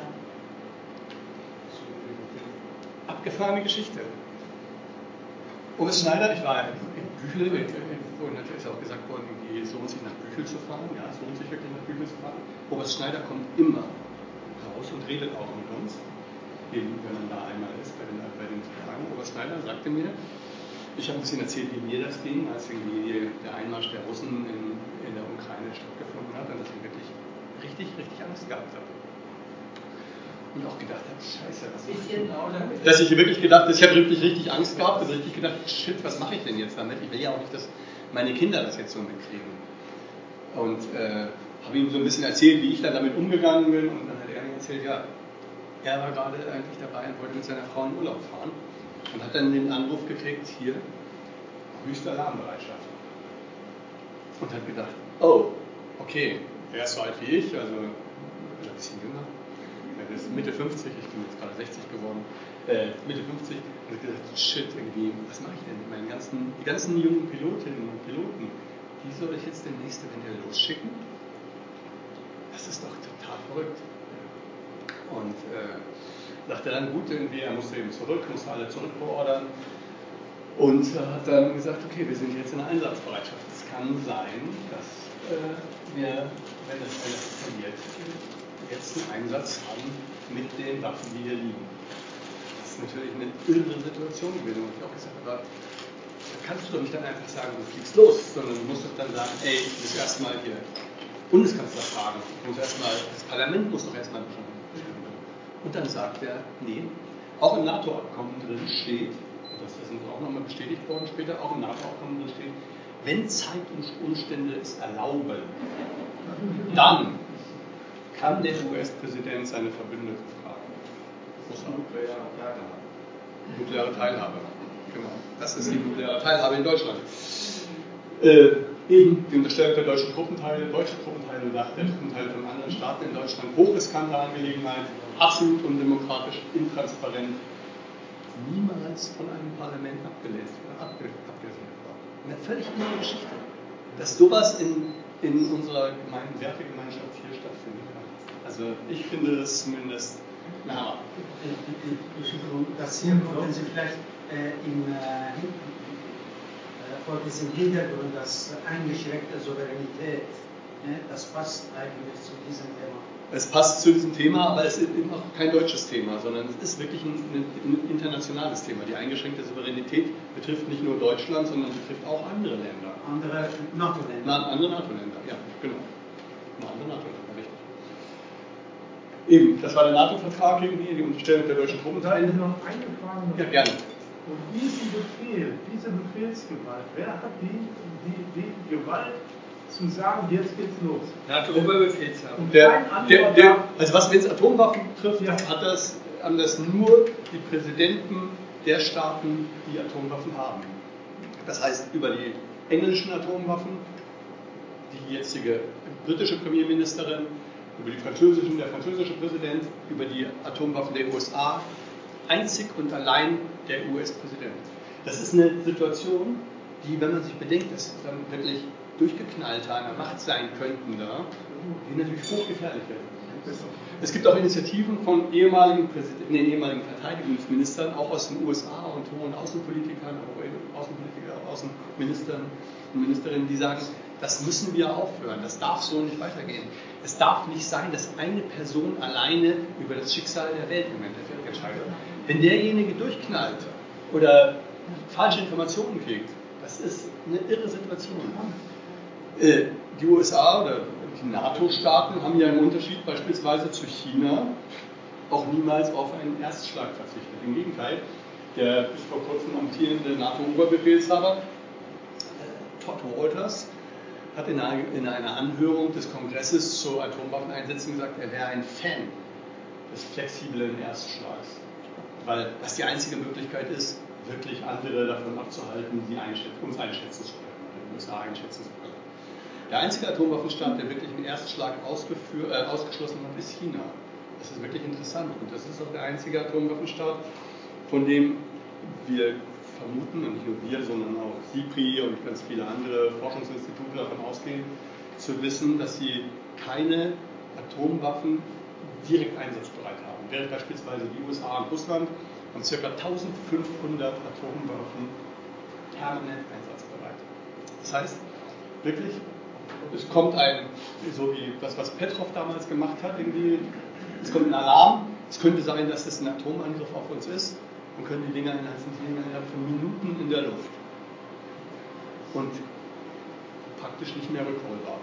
Abgefahrene Geschichte. Oberst Schneider, ich war in Büchel, und natürlich ist auch gesagt worden, es lohnt sich nach Büchel zu fahren. Ja, es lohnt sich wirklich nach Büchel zu fahren. Oberst Schneider kommt immer raus und redet auch mit uns, eben wenn man da einmal ist bei den, bei den Tagen. Oberst Schneider sagte mir, ich habe ein bisschen erzählt, wie mir das ging, als irgendwie der Einmarsch der Russen in, in der Ukraine stattgefunden hat und dass ich wirklich richtig, richtig Angst gehabt habe. Und auch gedacht habe, scheiße, was mache ich denn? Dass ich wirklich gedacht habe, ich habe wirklich richtig Angst gehabt und richtig gedacht, shit, was mache ich denn jetzt damit? Ich will ja auch nicht, dass meine Kinder das jetzt so mitkriegen. Und äh, habe ihm so ein bisschen erzählt, wie ich dann damit umgegangen bin, und dann hat er mir erzählt, ja, er war gerade eigentlich dabei und wollte mit seiner Frau in Urlaub fahren. Und hat dann den Anruf gekriegt, hier, höchste Alarmbereitschaft. Und hat gedacht, oh, okay, der ist so alt wie ich, also ein bisschen jünger. Er ist Mitte fünfzig, ich bin jetzt gerade sechzig geworden, äh, Mitte fünfzig. Und hat gedacht, shit, irgendwie, was mache ich denn mit meinen ganzen, die ganzen jungen Pilotinnen und Piloten, die soll ich jetzt demnächst eventuell losschicken? Das ist doch total verrückt. Und äh, dachte dann, gut, irgendwie, er musste eben zurück, musste alle zurückbeordern und äh, hat dann gesagt, okay, wir sind jetzt in der Einsatzbereitschaft. Es kann sein, dass äh, wir, wenn das alles eskaliert, jetzt einen Einsatz haben mit den Waffen, die hier liegen. Das ist natürlich eine irre Situation gewesen, und ich auch gesagt habe, da kannst du doch nicht dann einfach sagen, du fliegst los, sondern du musst doch dann sagen, ey, ich muss erstmal hier Bundeskanzler fragen, ich muss erstmal, das Parlament muss doch erstmal bestimmen. Und dann sagt er, nee, auch im NATO-Abkommen drin steht, und das ist uns auch nochmal bestätigt worden später, auch im NATO-Abkommen drin steht, wenn Zeit und Umstände es erlauben, dann kann der U S-Präsident seine Verbündeten fragen. Muss er nukleare Teilhabe. Nukleare Teilhabe, genau. Das ist die nukleare Teilhabe in Deutschland. Äh, eben die Unterstellung der deutschen Truppenteile, deutsche Truppenteile nach der Truppenteile von anderen Staaten in Deutschland, hochriskante Angelegenheit, absolut undemokratisch, intransparent, niemals von einem Parlament abgelehnt, abge, abgelehnt worden. Eine völlig andere Geschichte. Dass sowas in, in unserer Gemeinde, Wertegemeinschaft hier stattfindet. Also ich finde das zumindest ein Hammer. Entschuldigung, das hier können Sie vielleicht äh, im, äh, vor diesem Hintergrund, das eingeschränkte Souveränität, ne, das passt eigentlich zu diesem Thema. Es passt zu diesem Thema, aber es ist eben auch kein deutsches Thema, sondern es ist wirklich ein, ein internationales Thema. Die eingeschränkte Souveränität betrifft nicht nur Deutschland, sondern betrifft auch andere Länder. Andere NATO-Länder. Na, andere NATO-Länder, ja, genau. Na, andere NATO-Länder, richtig. Eben, das war der NATO-Vertrag irgendwie, die Unterstellung der deutschen Truppenteile. Da ist noch eine Frage. Noch. Ja, gerne. Und diesen Befehl, diese Befehlsgewalt, wer hat die, die, die Gewalt zu sagen, jetzt geht's los? NATO-Oberbefehlshaber. Der, der, der, also was wenn es Atomwaffen betrifft, ja. hat das, haben das nur die Präsidenten der Staaten, die Atomwaffen haben. Das heißt, über die englischen Atomwaffen, die jetzige britische Premierministerin, über die französischen, der französische Präsident, über die Atomwaffen der U S A, einzig und allein der U S-Präsident. Das ist eine Situation, die, wenn man sich bedenkt, dass dann wirklich Durchgeknallte an der Macht sein könnten da, die natürlich hochgefährlich werden. Es gibt auch Initiativen von ehemaligen, Präsident, nee, ehemaligen Verteidigungsministern, auch aus den U S A und hohen Außenpolitikern, Außenpolitiker, Außenministern und Ministerinnen, die sagen, das müssen wir aufhören, das darf so nicht weitergehen. Es darf nicht sein, dass eine Person alleine über das Schicksal der Welt im Endeffekt entscheidet. Wenn derjenige durchknallt oder falsche Informationen kriegt, das ist eine irre Situation. Die U S A oder die NATO-Staaten haben ja im Unterschied beispielsweise zu China auch niemals auf einen Erstschlag verzichtet. Im Gegenteil, der bis vor kurzem amtierende NATO-Oberbefehlshaber Todd Walters hat in einer, in einer Anhörung des Kongresses zu Atomwaffeneinsätzen gesagt, er wäre ein Fan des flexiblen Erstschlags, weil das die einzige Möglichkeit ist, wirklich andere davon abzuhalten, sie einschätzen, uns einschätzen zu können, oder die U S A einschätzen zu können. Der einzige Atomwaffenstaat, der wirklich einen Erstschlag ausgeführ, äh, ausgeschlossen hat, ist China. Das ist wirklich interessant und das ist auch der einzige Atomwaffenstaat, von dem wir vermuten, und nicht nur wir, sondern auch SIPRI und ganz viele andere Forschungsinstitute davon ausgehen, zu wissen, dass sie keine Atomwaffen direkt einsatzbereit haben. Während beispielsweise die U S A und Russland haben ca. eintausendfünfhundert Atomwaffen permanent einsatzbereit. Das heißt, wirklich, es kommt ein, so wie das, was Petrov damals gemacht hat, irgendwie, es kommt ein Alarm, es könnte sein, dass es ein Atomangriff auf uns ist, und können die Dinger innerhalb von, innerhalb von Minuten in der Luft. Und praktisch nicht mehr rückholbar.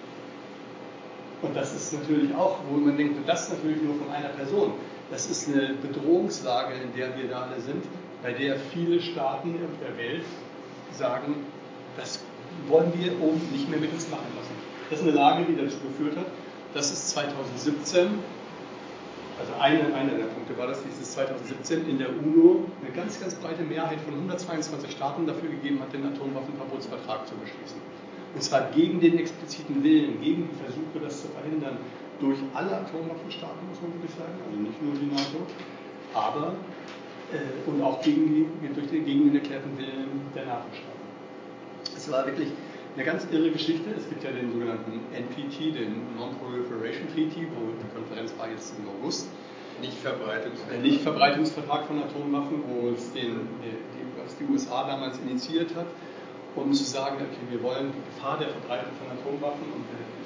Und das ist natürlich auch, wo man denkt, das natürlich nur von einer Person. Das ist eine Bedrohungslage, in der wir da alle sind, bei der viele Staaten auf der Welt sagen, das wollen wir oben nicht mehr mit uns machen lassen. Das ist eine Lage, die dazu geführt hat, dass es zweitausendsiebzehn, also eine, einer der Punkte war das, dieses zweitausendsiebzehn in der UNO eine ganz, ganz breite Mehrheit von hundertzweiundzwanzig Staaten dafür gegeben hat, den Atomwaffenverbotsvertrag zu beschließen. Und zwar gegen den expliziten Willen, gegen die Versuche, das zu verhindern, durch alle Atomwaffenstaaten, muss man wirklich sagen, also nicht nur die NATO, aber äh, und auch gegen, die, durch den, gegen den erklärten Willen der NATO-Staaten. Es war wirklich eine ganz irre Geschichte. Es gibt ja den sogenannten N P T, den Non-Proliferation Treaty, wo die Konferenz war jetzt im August. Nichtverbreitungsvertrag. Der Nichtverbreitungsvertrag von Atomwaffen, wo es den, die, was die U S A damals initiiert hat, um zu sagen, okay, wir wollen die Gefahr der Verbreitung von Atomwaffen und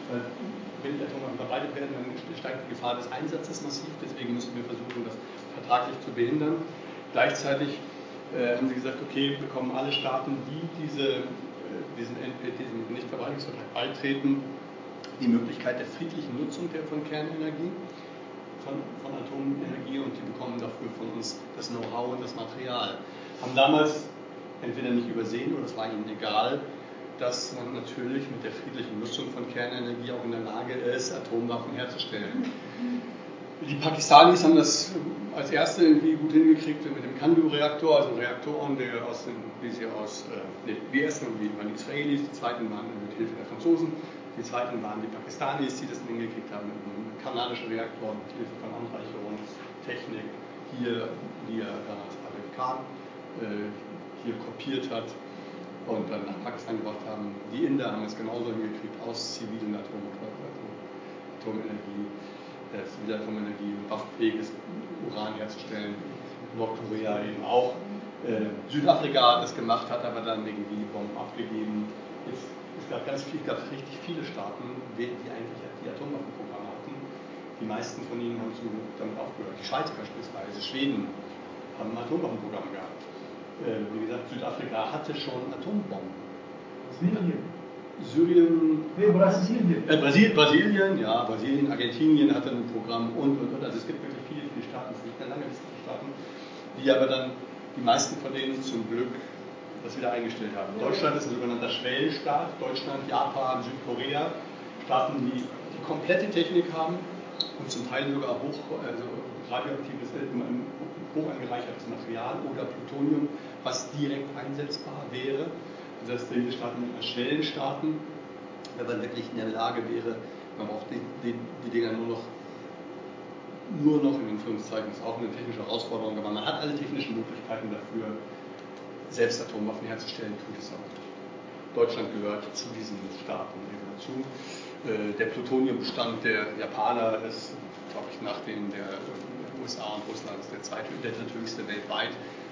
wenn die Atomwaffen verbreitet werden, dann steigt die Gefahr des Einsatzes massiv, deswegen müssen wir versuchen, das vertraglich zu behindern. Gleichzeitig äh, haben sie gesagt, okay, bekommen alle Staaten, die diese diesen N P T, diesen Nichtverbreitungsvertrag beitreten, die Möglichkeit der friedlichen Nutzung der, von Kernenergie, von, von Atomenergie, und die bekommen dafür von uns das Know-how und das Material. Haben damals entweder nicht übersehen oder es war ihnen egal, dass man natürlich mit der friedlichen Nutzung von Kernenergie auch in der Lage ist, Atomwaffen herzustellen. Die Pakistanis haben das als erste irgendwie gut hingekriegt mit dem Candu-Reaktor, also Reaktoren, der aus den, wie sie aus, äh, nee, die ersten waren die Israelis, die zweiten waren mit Hilfe der Franzosen, die zweiten waren die Pakistanis, die das hingekriegt haben mit einem kanadischen Reaktor mit Hilfe von Anreicherungstechnik, hier, die ja damals Arif Khan äh, hier kopiert hat und dann nach Pakistan gebracht haben. Die Inder haben es genauso hingekriegt, aus zivilen Atom- Atomenergie. Zivile Atomenergie, waffenfähiges Uran herzustellen, Nordkorea eben auch. Äh, Südafrika hat das gemacht, hat aber dann irgendwie Bomben abgegeben. Es, es gab ganz viel, gab richtig viele Staaten, die eigentlich die Atomwaffenprogramme hatten. Die meisten von ihnen haben zum Glück damit aufgehört. Die Schweiz beispielsweise, Schweden haben ein Atomwaffenprogramm gehabt. Äh, wie gesagt, Südafrika hatte schon Atombomben. Syrien. Syrien, nee, Brasilien. Äh, Brasil, Brasilien, ja, Brasilien, Argentinien hatte ein Programm und, und, und. Also es gibt wirklich viele, viele Staaten, es gibt eine lange Liste von Staaten, die aber dann, die meisten von denen zum Glück das wieder eingestellt haben. Deutschland ist ein sogenannter Schwellenstaat, Deutschland, Japan, Südkorea, Staaten, die die komplette Technik haben und zum Teil sogar hoch, also radioaktives, hoch angereichertes Material oder Plutonium, was direkt einsetzbar wäre. Also dass diese Staaten mit Schwellenstaaten, wenn man wirklich in der Lage wäre, man braucht die, die, die Dinger nur noch nur noch in Anführungszeichen, ist auch eine technische Herausforderung, aber man hat alle technischen Möglichkeiten dafür, selbst Atomwaffen herzustellen, tut es auch. Deutschland gehört zu diesen Staaten dazu. Der Plutoniumbestand der Japaner ist, glaube ich, nach dem der U S A und Russland der zweite, der dritthöchste weltweit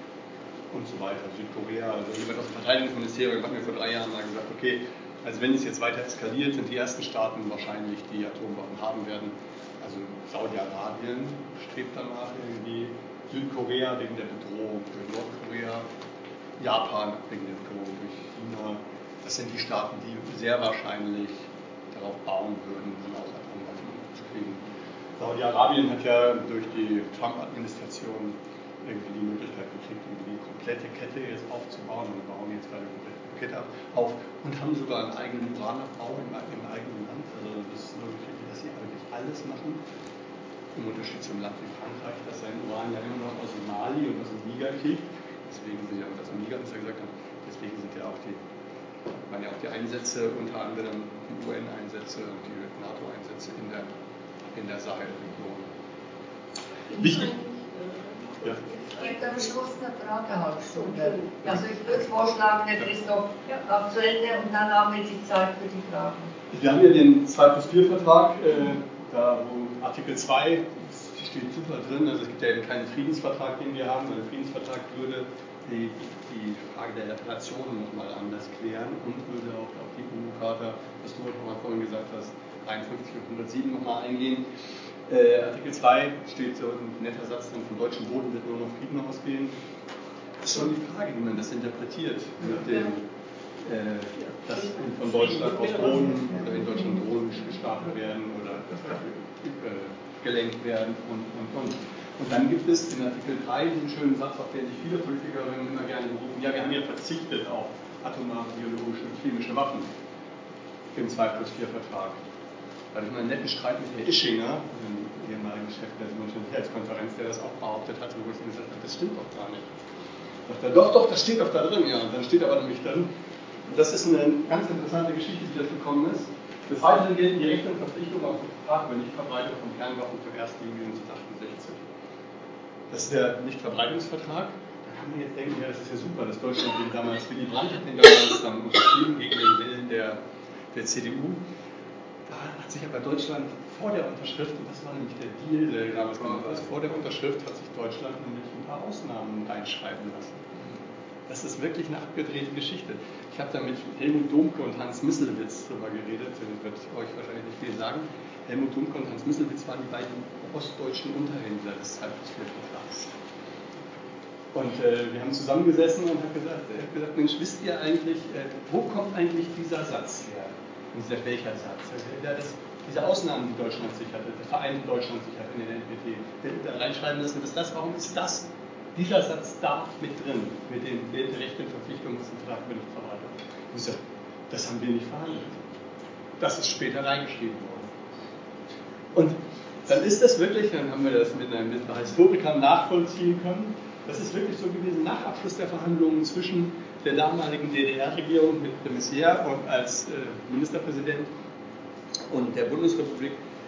und so weiter. Südkorea, also jemand aus dem Verteidigungsministerium hat mir vor drei Jahren mal gesagt, okay, also wenn es jetzt weiter eskaliert, sind die ersten Staaten wahrscheinlich, die Atomwaffen haben werden. Also Saudi-Arabien strebt danach irgendwie, Südkorea wegen der Bedrohung durch Nordkorea, Japan wegen der Bedrohung durch China. Das sind die Staaten, die sehr wahrscheinlich darauf bauen würden, dann auch Atomwaffen zu kriegen. Saudi-Arabien hat ja durch die Trump-Administration irgendwie die Möglichkeit gekriegt, irgendwie die komplette Kette jetzt aufzubauen und bauen jetzt gerade die komplette Kette auf und haben sogar einen eigenen Uranabbau im, im eigenen Land. Also das ist eine Geschichte, dass sie eigentlich alles machen. Im Unterschied zum Land wie Frankreich, das sein Uran ja immer noch aus dem Mali und aus dem Niger kriegt. Deswegen sind ja aus dem Niger, was er gesagt hat, deswegen sind ja auch die, waren ja auch die Einsätze, unter anderem die U N-Einsätze und die NATO-Einsätze in der, in der Sahelregion. Wichtig. Ja. Es gibt am Schluss eine Fragehalbstunde. Also ich würde vorschlagen, Herr Christoph, ab zu Ende und dann haben wir die Zeit für die Fragen. Wir haben hier den zwei plus vier Vertrag, äh, da wo Artikel zwei steht super drin, also es gibt ja eben keinen Friedensvertrag, den wir haben, weil der Friedensvertrag würde die, die Frage der Reparationen nochmal anders klären und würde auch auf die U N-Charta, was du auch mal vorhin gesagt hast, einundfünfzig und hundertsieben nochmal eingehen. Äh, Artikel zwei steht so ein netter Satz, dann vom deutschen Boden wird nur noch Frieden ausgehen. Das ist schon die Frage, wie man das interpretiert, mit dem, äh, dass von Deutschland aus Drohnen oder in Deutschland Drohnen gestartet werden oder äh, gelenkt werden und, und, und. Und dann gibt es in Artikel drei diesen schönen Satz, auf den sich viele Politikerinnen immer gerne berufen, ja, wir haben ja verzichtet auf atomare, biologische und chemische Waffen im zwei plus vier Vertrag. Da hatte ich mal einen netten Streit mit Herrn Ischinger, dem ehemaligen Chef der Sicherheitskonferenz, der das auch behauptet hatte, wo ich ihm gesagt habe, das stimmt doch gar nicht. Sagt er, doch, doch, das steht doch da drin, ja. Und dann steht aber nämlich drin, und das ist eine ganz interessante Geschichte, die das gekommen ist. Des Weiteren gelten die Rechte und Verpflichtungen auf den Vertrag über Nichtverbreitung von Kernwaffen vom ersten Juli neunzehnhundertachtundsechzig. Das ist der Nichtverbreitungsvertrag. Da kann man jetzt denken, ja, das ist ja super, dass Deutschland den damals, Willy Brandt hat den damals dann unterschrieben gegen den Willen der, der C D U. Da hat sich aber Deutschland vor der Unterschrift, und das war nämlich der Deal, der damals gemacht ist, vor der Unterschrift hat sich Deutschland nämlich ein paar Ausnahmen reinschreiben lassen. Das ist wirklich eine abgedrehte Geschichte. Ich habe da mit Helmut Domke und Hans Misselwitz drüber geredet, das wird euch wahrscheinlich nicht viel sagen. Helmut Domke und Hans Misselwitz waren die beiden ostdeutschen Unterhändler des zwei plus vier Vertrags. Und äh, wir haben zusammengesessen und haben gesagt, er hat gesagt, Mensch, wisst ihr eigentlich, äh, wo kommt eigentlich dieser Satz her? Und dieser welcher Satz? Ja, das, diese Ausnahmen, die Deutschland sich hatte, das Vereinte Deutschland sich hat in den N P T, da reinschreiben lassen, dass das, warum ist das? Dieser Satz darf mit drin, mit den Rechten und Verpflichtungen des Vertrags über Nichtverbreitung. Und ich sage, das haben wir nicht verhandelt. Das ist später reingeschrieben worden. Und dann ist das wirklich, dann haben wir das mit einem mit Historikern nachvollziehen können, das ist wirklich so gewesen, nach Abschluss der Verhandlungen zwischen der damaligen D D R-Regierung mit de Maizière und als äh, Ministerpräsident und der Bundesrepublik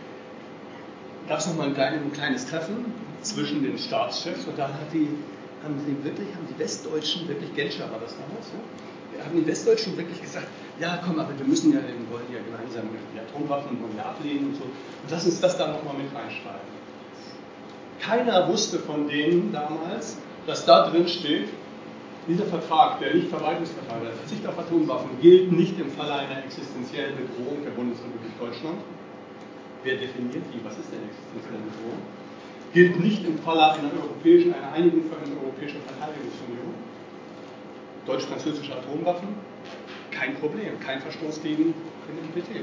gab es nochmal ein, klein, ein kleines Treffen zwischen den Staatschefs und da hat die, haben sie wirklich, haben die Westdeutschen, wirklich Genscher war das damals, ja? haben die Westdeutschen wirklich gesagt, ja komm, aber wir müssen ja, wir wollen ja gemeinsam die Atomwaffen wollen wir ablehnen und so, und lass uns das da nochmal mit reinschreiben. Keiner wusste von denen damals, dass da drin steht, dieser Vertrag, der Nichtverbreitungsvertrag, der Verzicht auf Atomwaffen, gilt nicht im Falle einer existenziellen Bedrohung der Bundesrepublik Deutschland. Wer definiert die? Was ist denn existenzielle Bedrohung? Gilt nicht im Falle einer europäischen, einer Einigung für eine europäische Verteidigungsunion. Deutsch-französische Atomwaffen, kein Problem, kein Verstoß gegen den N P T.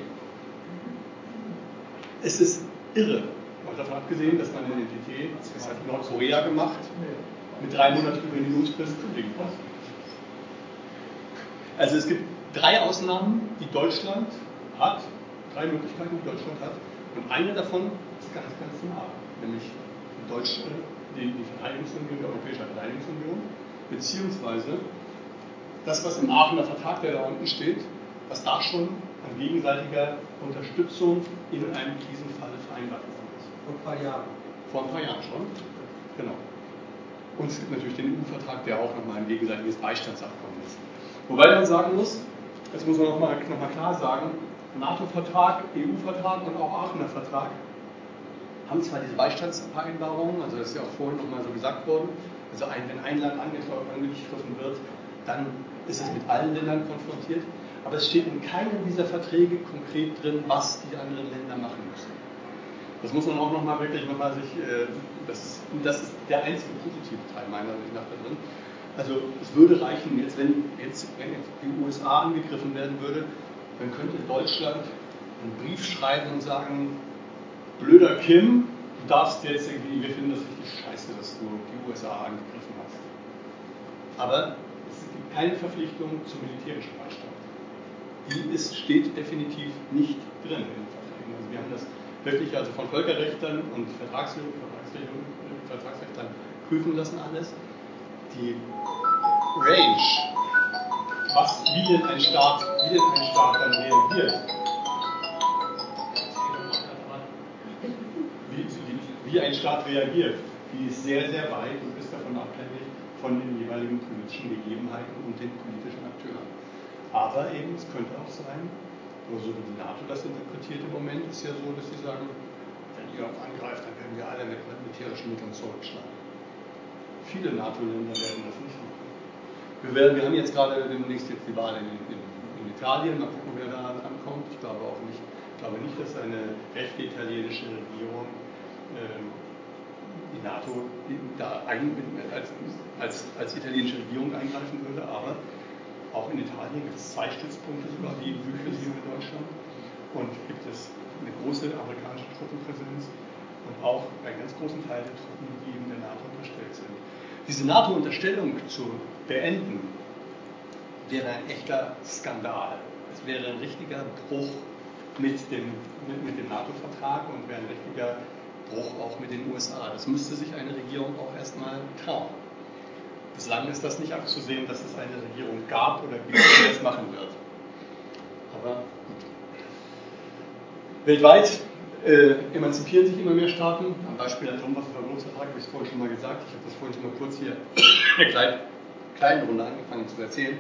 Es ist irre, mal davon abgesehen, dass man den N P T, das hat Nordkorea gemacht, mit drei Monaten Überlegungsfrist kündigen kann. Also es gibt drei Ausnahmen, die Deutschland hat, drei Möglichkeiten, die Deutschland hat, und eine davon ist ganz, ganz nah, nämlich die, Deutsche, die, die Verteidigungsunion, die Europäische Verteidigungsunion, beziehungsweise das, was im Aachener Vertrag, der da unten steht, was da schon an gegenseitiger Unterstützung in einem Krisenfalle vereinbart worden ist. Vor ein paar Jahren. Vor ein paar Jahren schon. Genau. Und es gibt natürlich den E U-Vertrag, der auch nochmal ein gegenseitiges Beistandsabkommen ist. Wobei man sagen muss, das muss man nochmal noch mal klar sagen, NATO-Vertrag, E U-Vertrag und auch Aachener Vertrag haben zwar diese Beistandsvereinbarungen, also das ist ja auch vorhin nochmal so gesagt worden, also ein, wenn ein Land angegriffen wird, dann ist es mit allen Ländern konfrontiert, aber es steht in keinem dieser Verträge konkret drin, was die anderen Länder machen müssen. Das muss man auch nochmal wirklich nochmal sich, äh, das, das ist der einzige positive Teil meiner Meinung nach da drin. Also es würde reichen, jetzt, wenn, jetzt, wenn jetzt die U S A angegriffen werden würde, dann könnte Deutschland einen Brief schreiben und sagen, blöder Kim, du darfst jetzt irgendwie, wir finden das richtig scheiße, dass du die U S A angegriffen hast. Aber es gibt keine Verpflichtung zum militärischen Beistand. Die ist, steht definitiv nicht drin in den Verträgen. Also wir haben das wirklich also von Völkerrechtlern und Vertragsrechtlern, Vertragsrechtlern prüfen lassen alles. Die Range, was, wie denn ein Staat, wie denn ein Staat dann reagiert, wie, wie ein Staat reagiert, die ist sehr, sehr weit und ist davon abhängig von den jeweiligen politischen Gegebenheiten und den politischen Akteuren. Aber eben, es könnte auch sein, nur so wie die NATO das interpretiert im Moment, ist ja so, dass sie sagen, wenn ihr uns angreift, dann werden wir alle mit militärischen Mitteln zurückschlagen. Viele NATO-Länder werden das nicht machen. Wir, werden, wir haben jetzt gerade demnächst jetzt die Wahl in, in, in Italien, mal gucken, wer da ankommt. Ich glaube auch nicht, ich glaube nicht, dass eine rechte italienische Regierung äh, die NATO da ein, als, als, als italienische Regierung eingreifen würde, aber auch in Italien gibt es zwei Stützpunkte sogar, wie in Büchel-Lyon in Deutschland. Und gibt es eine große amerikanische Truppenpräsenz und auch einen ganz großen Teil der Truppen, die eben der NATO unterstellt sind. Diese NATO-Unterstellung zu beenden, wäre ein echter Skandal. Es wäre ein richtiger Bruch mit dem, mit, mit dem NATO-Vertrag und wäre ein richtiger Bruch auch mit den U S A. Das müsste sich eine Regierung auch erstmal trauen. Bislang ist das nicht abzusehen, dass es eine Regierung gab oder gibt, die das machen wird. Aber gut. Weltweit äh, emanzipieren sich immer mehr Staaten. Am Beispiel der Atomwaffenverbotsvertrag habe ich es vorhin schon mal gesagt. Ich habe das vorhin schon mal kurz hier in der kleinen, kleinen Runde angefangen zu erzählen.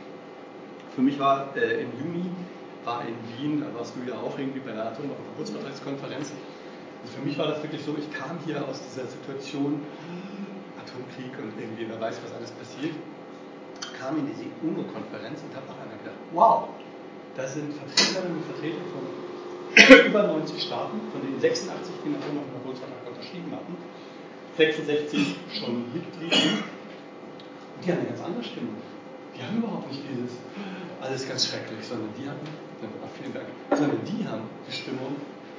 Für mich war äh, im Juni, war in Wien, da warst du ja auch irgendwie bei der Atomwaffenverbotsvertragskonferenz. Also für mich war das wirklich so, ich kam hier aus dieser Situation, Atomkrieg und irgendwie, wer weiß, was alles passiert, kam in diese UNO-Konferenz und habe nachher gedacht, wow, da sind Vertreterinnen und Vertreter von über neunzig Staaten, von denen sechsundachtzig den Atomwaffenverbotsvertrag unterschrieben hatten, sechsundsechzig schon Mitglieder, und die haben eine ganz andere Stimmung. Die haben überhaupt nicht dieses, alles ganz schrecklich, sondern die hatten, ach, vielen Dank, sondern die haben die Stimmung,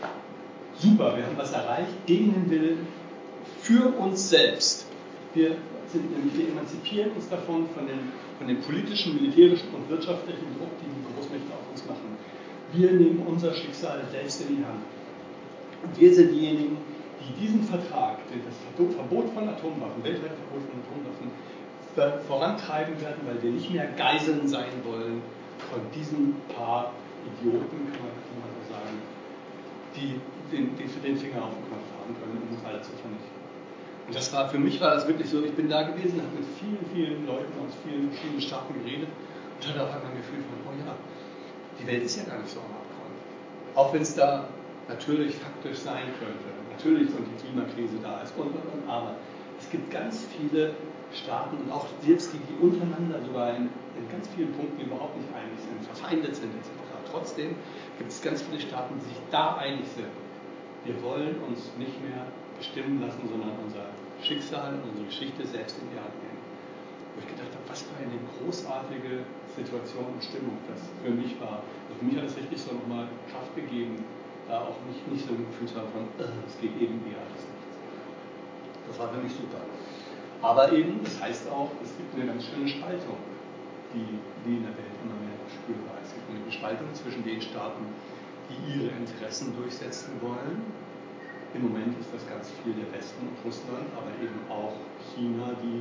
super, wir haben was erreicht, gegen den Willen, für uns selbst. Wir, sind nämlich, wir emanzipieren uns davon, von dem, von dem politischen, militärischen und wirtschaftlichen Druck, die die Großmächte auf uns machen. Wir nehmen unser Schicksal selbst in die Hand. Und wir sind diejenigen, die diesen Vertrag, das Verbot von Atomwaffen, weltweite Verbot von Atomwaffen, vorantreiben werden, weil wir nicht mehr Geiseln sein wollen von diesen paar Idioten, kann man, kann man so sagen, die den, den, den Finger auf den Knopf haben können, um uns alle zu vernichten. Und das war, für mich war das wirklich so, ich bin da gewesen, habe mit vielen, vielen Leuten aus vielen verschiedenen Staaten geredet und hatte auf einmal ein Gefühl von, oh ja, die Welt ist ja gar nicht so am Abgrund. Auch wenn es da natürlich faktisch sein könnte, natürlich so die Klimakrise da ist und, und, und, aber es gibt ganz viele Staaten und auch selbst die, die untereinander sogar in, in ganz vielen Punkten überhaupt nicht einig sind, verfeindet sind et cetera. Trotzdem gibt es ganz viele Staaten, die sich da einig sind. Wir wollen uns nicht mehr bestimmen lassen, sondern unser Schicksal und unsere Geschichte selbst in die Hand nehmen. Wo ich gedacht habe, was für eine großartige Situation und Stimmung das für mich war. Also für mich hat es richtig so nochmal Kraft gegeben, da auch nicht, nicht so ein Gefühl zu haben von, es geht irgendwie alles nicht. Das war für mich super. Aber eben, das heißt auch, es gibt eine ganz schöne Spaltung, die, die in der Welt immer mehr spürbar ist. Es gibt eine Spaltung zwischen den Staaten, die ihre Interessen durchsetzen wollen. Im Moment ist das ganz viel der Westen und Russland, aber eben auch China, die,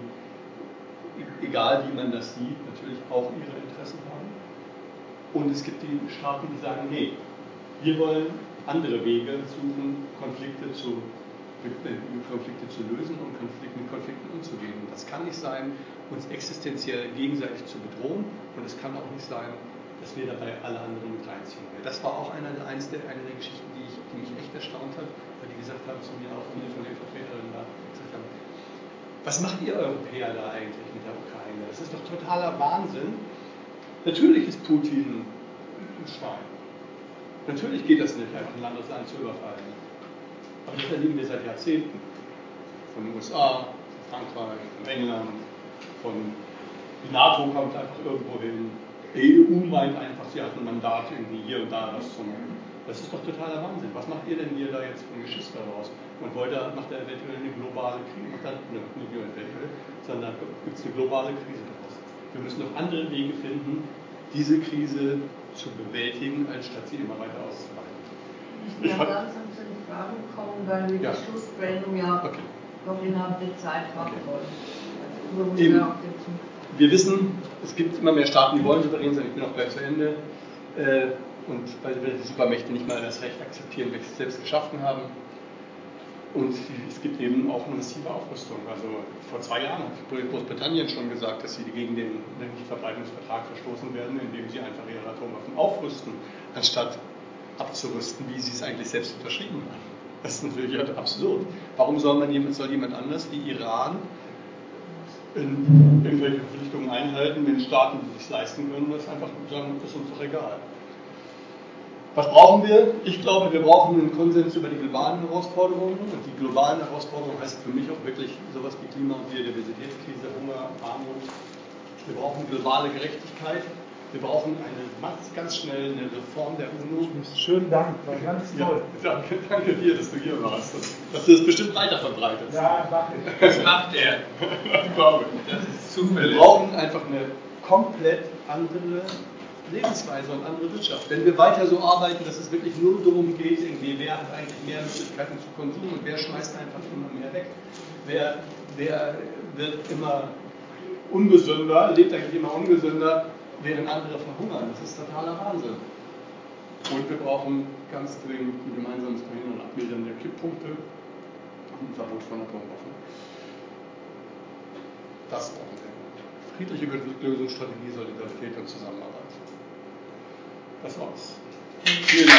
egal wie man das sieht, natürlich auch ihre Interessen haben. Und es gibt die Staaten, die sagen, nee, wir wollen andere Wege suchen, Konflikte zu Konflikte zu lösen und Konflikte, mit Konflikten umzugehen. Und das kann nicht sein, uns existenziell gegenseitig zu bedrohen, und es kann auch nicht sein, dass wir dabei alle anderen mit reinziehen. Das war auch eine, eins der, eine der Geschichten, die, ich, die mich echt erstaunt hat, weil die gesagt haben zu mir, auch viele von den Vertreterinnen da gesagt haben, was macht ihr Europäer da eigentlich mit der Ukraine? Das ist doch totaler Wahnsinn. Natürlich ist Putin ein Schwein. Natürlich geht das nicht, einfach ein anderes Land zu überfallen. Aber das erleben wir seit Jahrzehnten. Von den U S A, von Frankreich, von England, von die NATO kommt einfach irgendwo hin. Die E U meint einfach, sie hat ein Mandat irgendwie hier und da was zu machen. Das ist doch totaler Wahnsinn. Was macht ihr denn hier da jetzt für ein Geschiss daraus? Und heute macht er eventuell eine globale Krise, macht er, ne, nicht nur eventuell, sondern gibt es eine globale Krise daraus. Wir müssen noch andere Wege finden, diese Krise zu bewältigen, anstatt sie immer weiter auszuweiten. Ich will langsam zu den Fragen kommen, weil wir ja. die Schlusspläne ja okay. noch innerhalb der Zeit machen okay. wollen. Eben. Wir wissen, es gibt immer mehr Staaten, die wollen souverän sein. Ich bin auch gleich zu Ende. Äh, und weil die Supermächte nicht mal das Recht akzeptieren, welches sie selbst geschaffen haben. Und es gibt eben auch eine massive Aufrüstung. Also vor zwei Jahren hat Großbritannien schon gesagt, dass sie gegen den Nichtverbreitungsvertrag verstoßen werden, indem sie einfach ihre Atomwaffen aufrüsten, anstatt abzurüsten, wie sie es eigentlich selbst unterschrieben haben. Das ist natürlich absurd. Warum soll man jemand, soll jemand anders wie Iran in irgendwelche Verpflichtungen einhalten, wenn Staaten, die sich leisten können, das einfach sagen, das ist uns doch egal. Was brauchen wir? Ich glaube, wir brauchen einen Konsens über die globalen Herausforderungen. Und die globalen Herausforderungen heißt für mich auch wirklich sowas wie Klima- und Biodiversitätskrise, Hunger, Armut. Wir brauchen globale Gerechtigkeit. Wir brauchen eine, ganz schnell eine Reform der UNO. Schönen Dank, war ganz toll. Ja, danke, danke dir, dass du hier warst. Dass du das bestimmt weiter verbreitest. Ja, mach ich. Das macht er. Ich glaube. Das ist zufällig. Wir brauchen einfach eine komplett andere Lebensweise und andere Wirtschaft. Wenn wir weiter so arbeiten, dass es wirklich nur darum geht, irgendwie, wer hat eigentlich mehr Möglichkeiten zu Konsum und wer schmeißt einfach immer mehr weg, wer, wer wird immer ungesünder, lebt eigentlich immer ungesünder, während andere verhungern. Das ist totaler Wahnsinn. Und wir brauchen ganz dringend ein gemeinsames Verhindern und Abmildern der Kipppunkte und ein Verbot von Atomwaffen. Das brauchen wir. Friedliche Lösungsstrategie, Solidarität und Zusammenarbeit. Das war's. Vielen Dank.